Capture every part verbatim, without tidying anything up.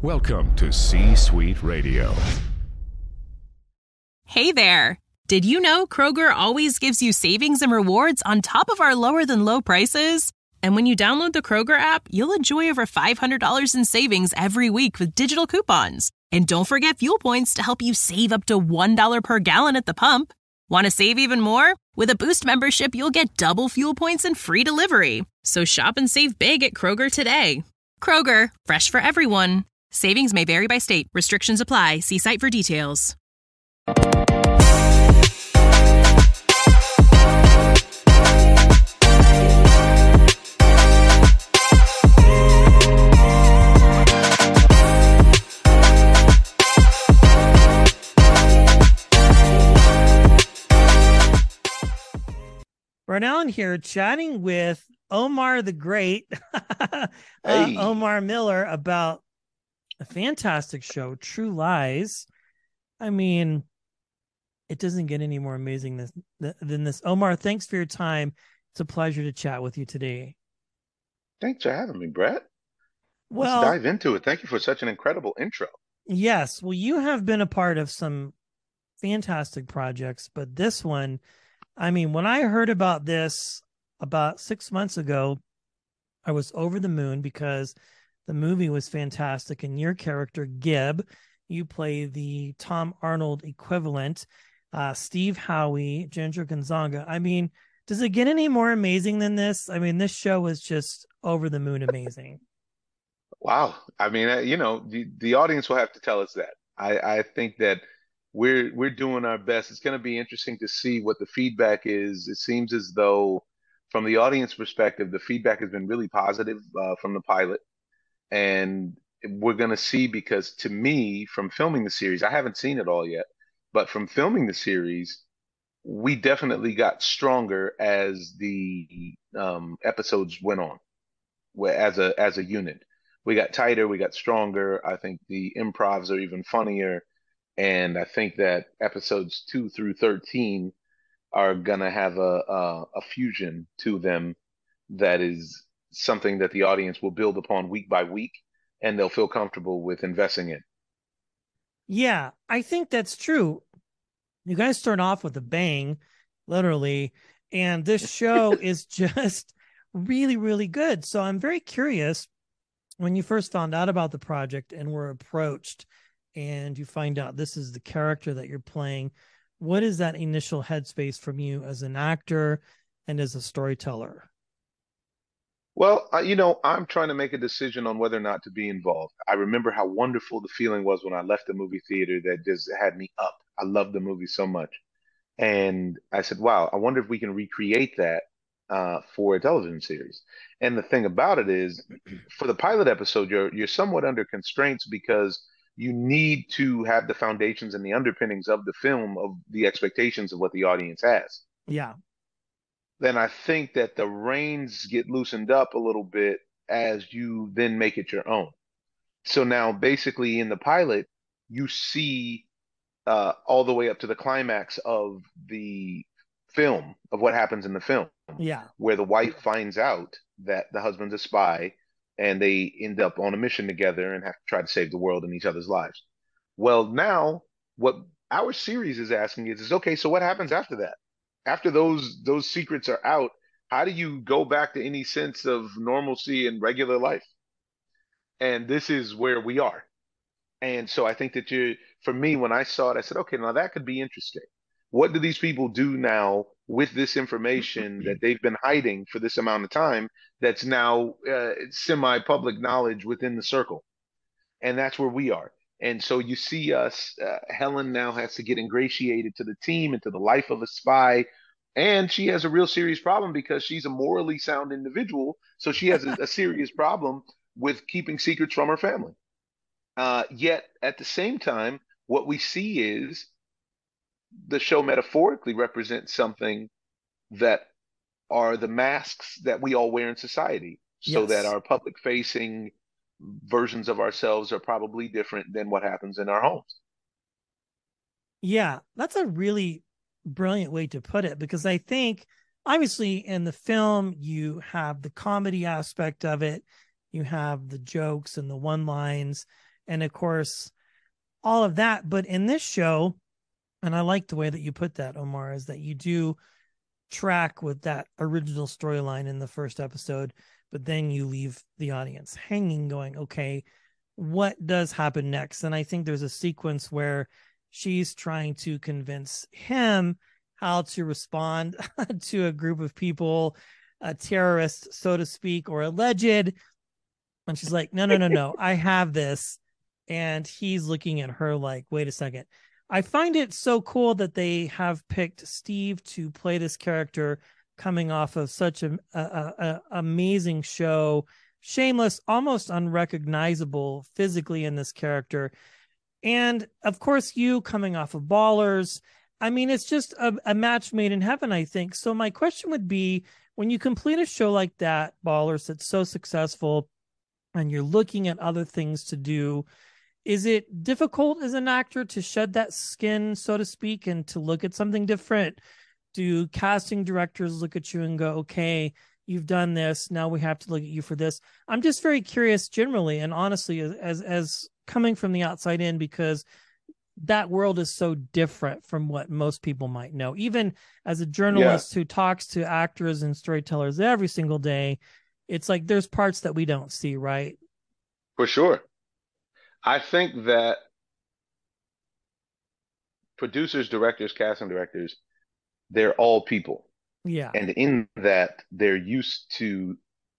Welcome to C-Suite Radio. Hey there. Did you know Kroger always gives you savings and rewards on top of our lower than low prices? And when you download the Kroger app, you'll enjoy over five hundred dollars in savings every week with digital coupons. And don't forget fuel points to help you save up to one dollar per gallon at the pump. Want to save even more? With a Boost membership, you'll get double fuel points and free delivery. So shop and save big at Kroger today. Kroger, fresh for everyone. Savings may vary by state. Restrictions apply. See site for details. We're now here chatting with Omar the Great, uh, Hey. Omar Miller, about a fantastic show, True Lies. I mean, it doesn't get any more amazing than, than this. Omar, thanks for your time. It's a pleasure to chat with you today. Thanks for having me, Brett. Well, Let's dive into it. Thank you for such an incredible intro. yes. Well, you have been a part of some fantastic projects, but this one, I mean, when I heard about this about six months ago, I was over the moon because the movie was fantastic. And your character, Gib, you play the Tom Arnold equivalent, uh, Steve Howie, Ginger Gonzaga. I mean, does it get any more amazing than this? I mean, this show was just over the moon amazing. Wow. I mean, uh, you know, the, the audience will have to tell us that. I, I think that we're we're doing our best. It's going to be interesting to see what the feedback is. It seems as though, from the audience perspective, the feedback has been really positive uh, from the pilot. And we're going to see, because to me, from filming the series, I haven't seen it all yet, but from filming the series, we definitely got stronger as the um, episodes went on, where as a as a unit. We got tighter, we got stronger. I think the improvs are even funnier. And I think that episodes two through thirteen are gonna have a, a a fusion to them that is something that the audience will build upon week by week, and they'll feel comfortable with investing in. Yeah, I think that's true. You guys start off with a bang, literally, and this show is just really, really good. So I'm very curious, when you first found out about the project and were approached and you find out this is the character that you're playing, what is that initial headspace from you as an actor and as a storyteller? Well, uh, you know, I'm trying to make a decision on whether or not to be involved. I remember how wonderful the feeling was when I left the movie theater that just had me up. I loved the movie so much. And I said, wow, I wonder if we can recreate that uh, for a television series. And the thing about it is, for the pilot episode, you're you're somewhat under constraints because you need to have the foundations and the underpinnings of the film of the expectations of what the audience has. Yeah. Then I think that the reins get loosened up a little bit as you then make it your own. So now, basically, in the pilot, you see uh, all the way up to the climax of the film, of what happens in the film, Yeah. where the wife finds out that the husband's a spy and they end up on a mission together and have to try to save the world and each other's lives. Well, now what our series is asking is, is okay, so what happens after that? After those those secrets are out, how do you go back to any sense of normalcy and regular life? And this is where we are. And so I think that you, for me, when I saw it, I said, okay, now that could be interesting. What do these people do now with this information that they've been hiding for this amount of time that's now uh, semi-public knowledge within the circle? And that's where we are. And so you see us, uh, Helen now has to get ingratiated to the team and to the life of a spy. And she has a real serious problem because she's a morally sound individual. So she has a, a serious problem with keeping secrets from her family. Uh, yet at the same time, what we see is the show metaphorically represents something that are the masks that we all wear in society, so that Yes. our public facing versions of ourselves are probably different than what happens in our homes. Yeah, that's a really brilliant way to put it, because I think obviously in the film you have the comedy aspect of it, you have the jokes and the one lines, And of course, all of that. But in this show, and I like the way that you put that, Omar, is that you do track with that original storyline in the first episode, but then you leave the audience hanging going, okay, what does happen next? And I think there's a sequence where she's trying to convince him how to respond to a group of people, a terrorist, so to speak, or alleged. And she's like, no, no, no, no, I have this. And he's looking at her like, wait a second. I find it so cool that they have picked Steve to play this character coming off of such a, a, a amazing show. Shameless, almost unrecognizable physically in this character. And of course, you coming off of Ballers. I mean, it's just a, a match made in heaven, I think. So my question would be, when you complete a show like that, Ballers, that's so successful, and you're looking at other things to do, is it difficult as an actor to shed that skin, so to speak, and to look at something different? Do casting directors look at you and go, okay, you've done this, now we have to look at you for this? I'm just very curious generally and honestly, as as coming from the outside in, because that world is so different from what most people might know. Even as a journalist yeah. who talks to actors and storytellers every single day, it's like there's parts that we don't see, right? For sure. I think that producers, directors, casting directors, they're all people. Yeah. And in that, they're used to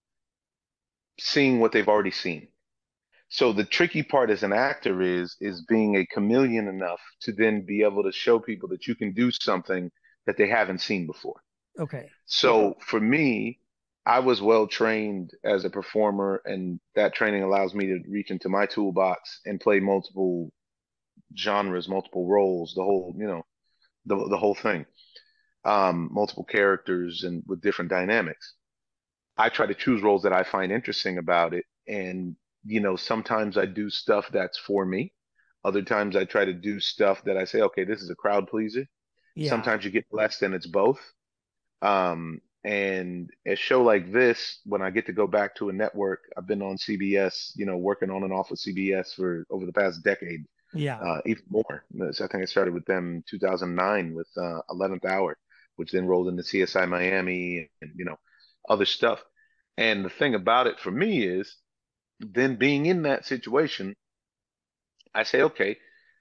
seeing what they've already seen. So the tricky part as an actor is is being a chameleon enough to then be able to show people that you can do something that they haven't seen before. Okay. So for me, I was well trained as a performer, and that training allows me to reach into my toolbox and play multiple genres, multiple roles, the whole, you know, the the whole thing, um, multiple characters and with different dynamics. I try to choose roles that I find interesting about it, and you know, sometimes I do stuff that's for me. Other times I try to do stuff that I say, okay, this is a crowd pleaser. Yeah. Sometimes you get blessed and it's both. Um, And a show like this, when I get to go back to a network, I've been on C B S, you know, working on and off of C B S for over the past decade, Yeah. uh, even more. So I think I started with them in two thousand nine with uh, eleventh Hour, which then rolled into C S I Miami and, you know, other stuff. And the thing about it for me is then being in that situation, I say, okay,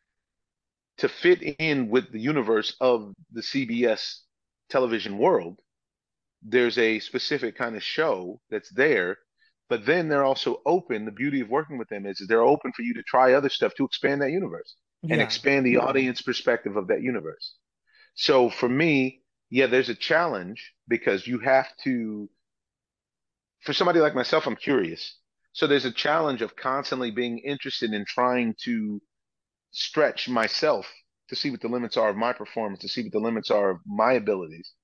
to fit in with the universe of the C B S television world, there's a specific kind of show that's there, but then they're also open. The beauty of working with them is, is they're open for you to try other stuff to expand that universe and Yeah. expand the audience perspective of that universe. So for me, yeah, there's a challenge because you have to, for somebody like myself, I'm curious. So there's a challenge of constantly being interested in trying to stretch myself to see what the limits are of my performance, to see what the limits are of my abilities,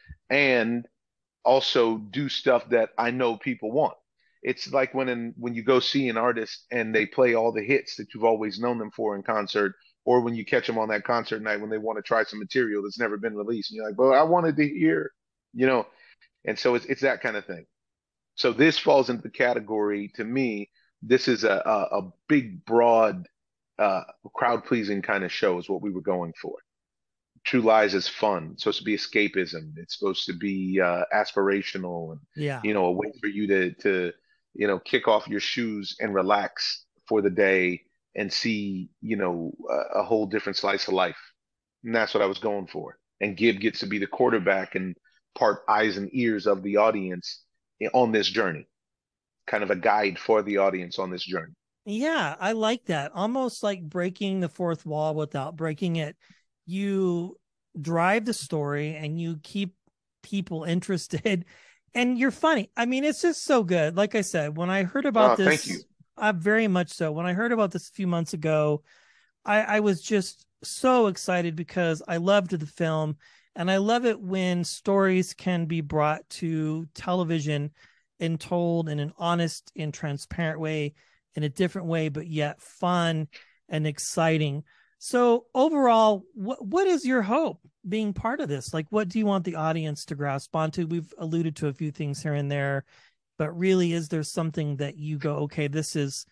and also do stuff that I know people want. It's like when in, when you go see an artist and they play all the hits that you've always known them for in concert, or when you catch them on that concert night when they want to try some material that's never been released, and you're like, "Well, I wanted to hear," you know. And so it's it's that kind of thing. So this falls into the category, to me, this is a a, a big, broad, uh, crowd pleasing kind of show is what we were going for. True Lies is fun. It's supposed to be escapism. It's supposed to be uh, aspirational and, Yeah. you know, a way for you to to you know kick off your shoes and relax for the day and see, you know, a, a whole different slice of life. And that's what I was going for. And Gib gets to be the quarterback and part eyes and ears of the audience on this journey, kind of a guide for the audience on this journey. Yeah, I like that. Almost like breaking the fourth wall without breaking it. You drive the story and you keep people interested, and you're funny. I mean, it's just so good. Like I said, when I heard about Oh, this, thank you. uh, very much so. When I heard about this a few months ago, I, I was just so excited because I loved the film, and I love it when stories can be brought to television and told in an honest and transparent way, in a different way, but yet fun and exciting. So overall, what what is your hope being part of this? Like, what do you want the audience to grasp onto? We've alluded to a few things here and there, but really, is there something that you go, okay, this is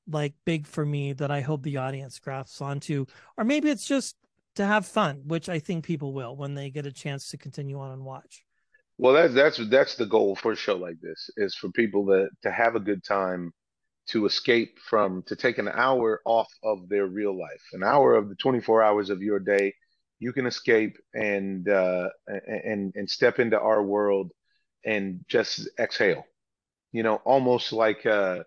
like big for me that I hope the audience grasps onto, or maybe it's just to have fun, which I think people will when they get a chance to continue on and watch. Well, that's that's that's the goal for a show like this is for people to to have a good time, to escape from, to take an hour off of their real life, an hour of the twenty-four hours of your day. You can escape and uh, and and step into our world and just exhale. You know, almost like uh,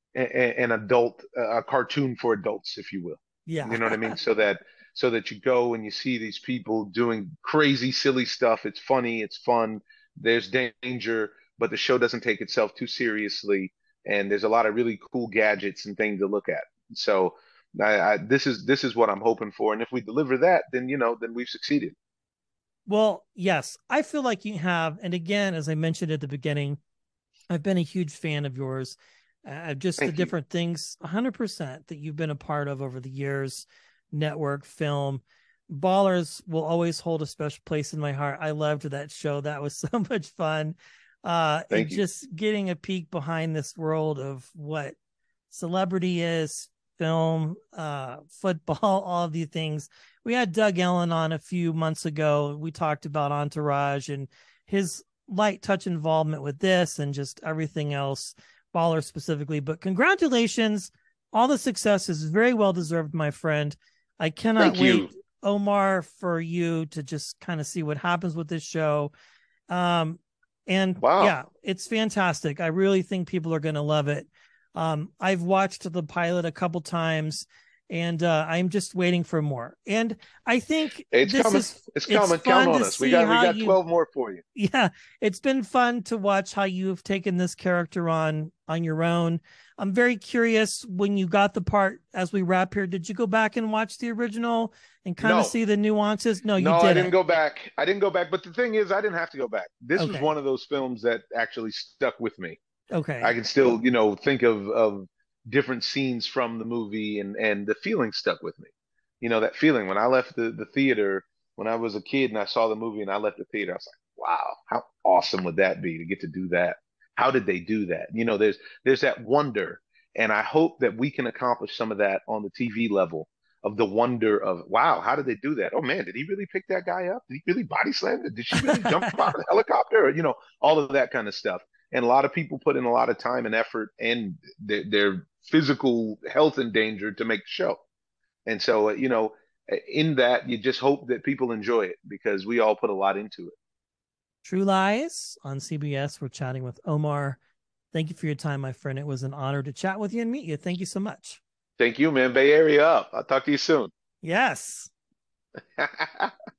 a- an adult, a cartoon for adults, if you will. Yeah. You know what I mean? So that so that you go and you see these people doing crazy, silly stuff. It's funny, it's fun. There's danger, but the show doesn't take itself too seriously, and there's a lot of really cool gadgets and things to look at. So I, I, this is this is what I'm hoping for, and if we deliver that, then you know, then we've succeeded. Well, yes, I feel like you have. And again, as I mentioned at the beginning, I've been a huge fan of yours. Uh, just the Thank you. different things, one hundred percent that you've been a part of over the years, network, film. Ballers will always hold a special place in my heart. I loved that show. That was so much fun. Uh, and Thank you. just getting a peek behind this world of what celebrity is, film, uh, football, all of these things. We had Doug Ellen on a few months ago. We talked about Entourage and his light touch involvement with this and just everything else, Baller specifically. But congratulations. All the success is very well deserved, my friend. I cannot Thank wait, you. Omar, for you to just kind of see what happens with this show. Um, and Wow. yeah, it's fantastic. I really think people are going to love it. Um, I've watched the pilot a couple times, and uh, I'm just waiting for more. And I think It's this coming. is It's it's coming. Count fun on to us. We see got we how got you twelve more for you. yeah, it's been fun to watch how you've taken this character on on your own. I'm very curious when you got the part as we wrap here, did you go back and watch the original and kind of No. see the nuances? No, you No, I didn't didn't. go back. I didn't go back. But the thing is, I didn't have to go back. This was Okay. one of those films that actually stuck with me. I Okay. can still, you know, think of of different scenes from the movie, and and the feeling stuck with me. You know, that feeling when I left the the theater when I was a kid and I saw the movie and I left the theater, I was like, wow, how awesome would that be to get to do that? How did they do that? You know, there's there's that wonder, and I hope that we can accomplish some of that on the T V level of the wonder of, wow, how did they do that? Oh man, did he really pick that guy up? Did he really body slam him? Did she really jump out of the helicopter? Or, you know, all of that kind of stuff. And a lot of people put in a lot of time and effort and their, their physical health in danger to make the show. And so, uh, you know, in that, you just hope that people enjoy it because we all put a lot into it. True Lies on C B S. We're chatting with Omar. Thank you for your time, my friend. It was an honor to chat with you and meet you. Thank you so much. Thank you, man. Bay Area up. I'll talk to you soon. Yes.